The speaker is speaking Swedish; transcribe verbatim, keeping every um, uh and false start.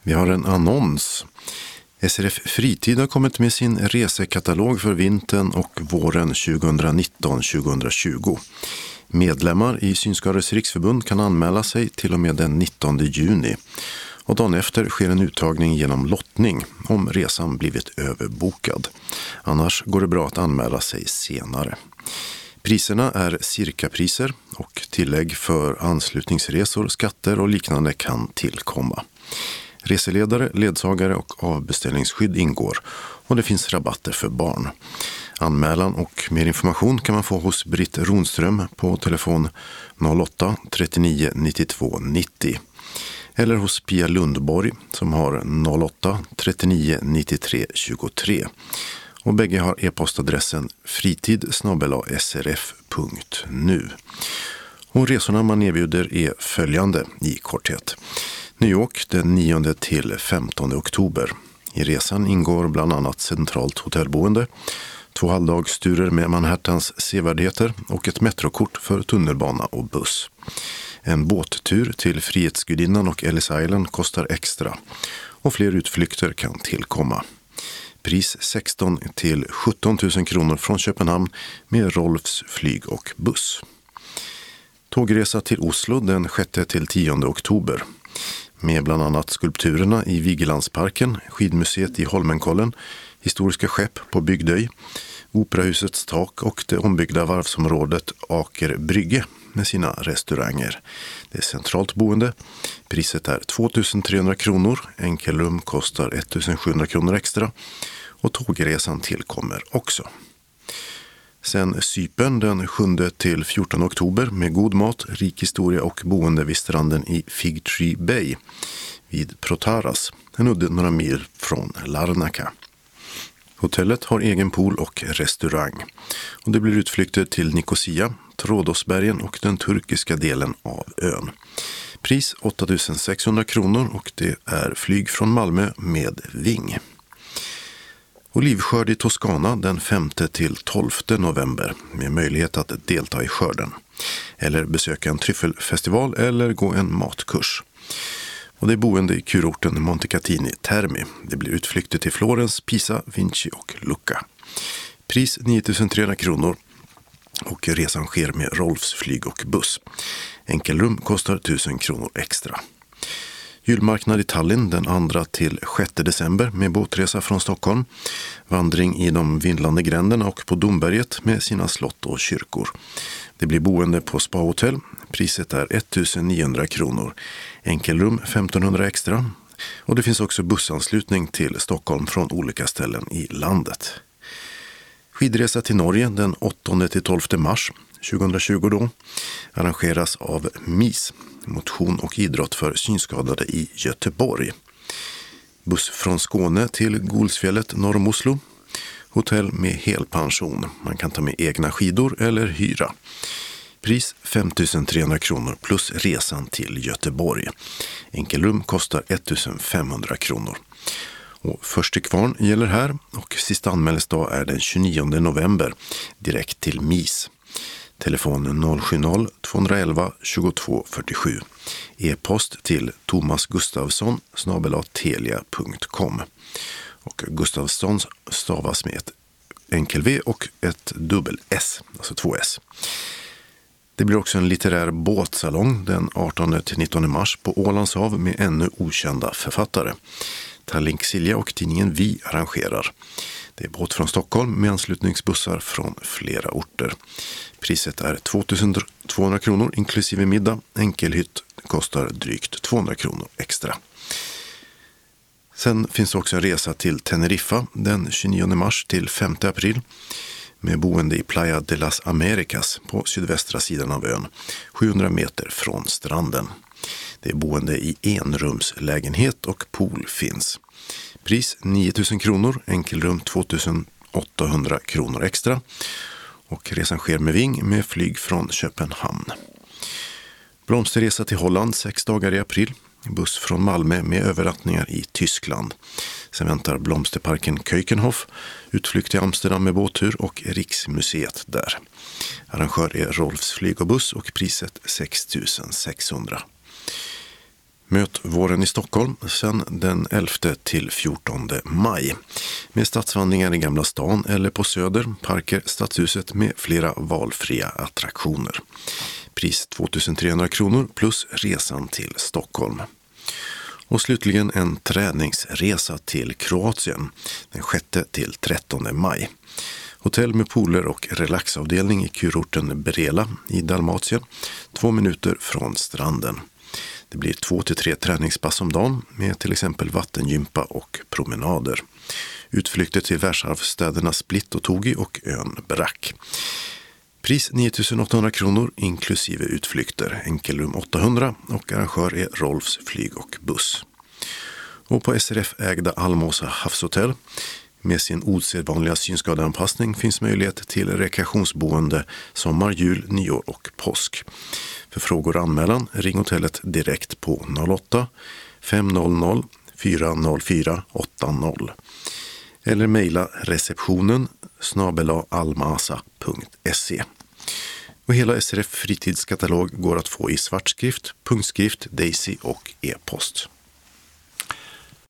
Vi har en annons. S R F Fritid har kommit med sin resekatalog för vintern och våren tjugonitton tjugotjugo. Medlemmar i Synskadades riksförbund kan anmäla sig till och med den nittonde juni. Och dagen efter sker en uttagning genom lottning om resan blivit överbokad. Annars går det bra att anmäla sig senare. Priserna är cirkapriser och tillägg för anslutningsresor, skatter och liknande kan tillkomma. Reseledare, ledsagare och avbeställningsskydd ingår och det finns rabatter för barn. Anmälan och mer information kan man få hos Britt Ronström på telefon noll åtta trettionio nittiotvå nittio eller hos Pia Lundborg som har noll åtta trettionio nittiotre tjugotre. Och bägge har e-postadressen fritid snabel-a s r f punkt nu. Och resorna man erbjuder är följande i korthet. New York den nionde till femtonde oktober. I resan ingår bland annat centralt hotellboende, två halvdagsturer med Manhattans sevärdheter och ett metrokort för tunnelbana och buss. En båttur till Frihetsgudinnan och Ellis Island kostar extra och fler utflykter kan tillkomma. Pris sexton till sjutton tusen kronor från Köpenhamn med Rolfs flyg och buss. Tågresa till Oslo den sjätte till tionde oktober. Med bland annat skulpturerna i Vigelandsparken, skidmuseet i Holmenkollen, historiska skepp på Bygdøy, operahusets tak och det ombyggda varvsområdet Aker Brygge med sina restauranger. Det är centralt boende. Priset är tvåtusen trehundra kronor, enkelrum kostar ettusen sjuhundra kronor extra och tågresan tillkommer också. Sen Cypern den sjunde till fjortonde oktober med god mat, rik historia och boende vid stranden i Fig Tree Bay vid Protaras, en udde några mil från Larnaca. Hotellet har egen pool och restaurang och det blir utflykter till Nicosia, Trådosbergen och den turkiska delen av ön. Pris åttatusen sexhundra kronor och det är flyg från Malmö med Ving. Olivskörd i Toscana den femte till tolfte november med möjlighet att delta i skörden. Eller besöka en tryffelfestival eller gå en matkurs. Och det är boende i kurorten Montecatini Termi. Det blir utflykter till Florens, Pisa, Vinci och Lucca. Pris niotusen trehundra kronor och resan sker med Rolfs flyg och buss. Enkelrum kostar tusen kronor extra. Julmarknad i Tallinn den andra till sjätte december med båtresa från Stockholm. Vandring i de vindlande gränderna och på Domberget med sina slott och kyrkor. Det blir boende på spahotell. Priset är ettusen niohundra kronor. Enkelrum femtonhundra extra. Och det finns också bussanslutning till Stockholm från olika ställen i landet. Skidresa till Norge den åttonde till tolfte mars tjugohundratjugo då arrangeras av M I S, motion och idrott för synskadade i Göteborg. Buss från Skåne till Golsfjället norr om Oslo. Hotell med helpension. Man kan ta med egna skidor eller hyra. Pris femtusen trehundra kronor plus resan till Göteborg. Enkelrum kostar ettusen femhundra kronor. Och först till kvarn gäller här och sista anmälningsdag är den tjugonionde november direkt till M I S. Telefon noll sju noll tvåhundraelva tjugotvå fyrtiosju. E-post till Thomas Gustafsson snabel-a telia punkt com. Och Gustafsson stavas med ett enkel V och ett dubbel S, alltså två S. Det blir också en litterär båtsalong den artonde till nittonde mars på Ålandshav med ännu okända författare. Tallink Silja och tidningen Vi arrangerar. Det är båt från Stockholm med anslutningsbussar från flera orter. Priset är tvåtusen tvåhundra kronor inklusive middag. Enkelhytt kostar drygt tvåhundra kronor extra. Sen finns också en resa till Teneriffa den tjugonionde mars till femte april med boende i Playa de las Americas på sydvästra sidan av ön, sjuhundra meter från stranden. Det är boende i enrumslägenhet och pool finns. Pris niotusen kronor, enkelrum tvåtusen åttahundra kronor extra och resan sker med Ving med flyg från Köpenhamn. Blomsterresa till Holland sex dagar i april. Buss från Malmö med övernattningar i Tyskland. Sen väntar Blomsterparken Keukenhof, utflykt till Amsterdam med båttur och Riksmuseet där. Arrangör är Rolfs flyg och buss och priset sex tusen sexhundra. Möt våren i Stockholm sedan den elfte till fjortonde maj. Med stadsvandringar i Gamla stan eller på Söder, parker, Stadshuset med flera valfria attraktioner. Pris tvåtusen kronor plus resan till Stockholm. Och slutligen en träningsresa till Kroatien den sjätte till trettonde maj. Hotell med pooler och relaxavdelning i kurorten Brela i Dalmatien, två minuter från stranden. Det blir två till tre träningspass om dagen med till exempel vattengympa och promenader. Utflykter till världsarvsstäderna Split och Togi och ön Brac. Pris niotusen åttahundra kronor inklusive utflykter, enkelrum åttahundra och arrangör är Rolfs flyg och buss. Och på S R F-ägda Almåsa havshotell med sin osedvanliga synskadeanpassning finns möjlighet till rekreationsboende sommar, jul, nyår och påsk. För frågor och anmälan ring hotellet direkt på noll åtta fem noll noll fyra noll fyra åtta noll eller mejla receptionen snabel-a almasa punkt se. Och hela S R F fritidskatalog går att få i svartskrift, punktskrift, Daisy och e-post.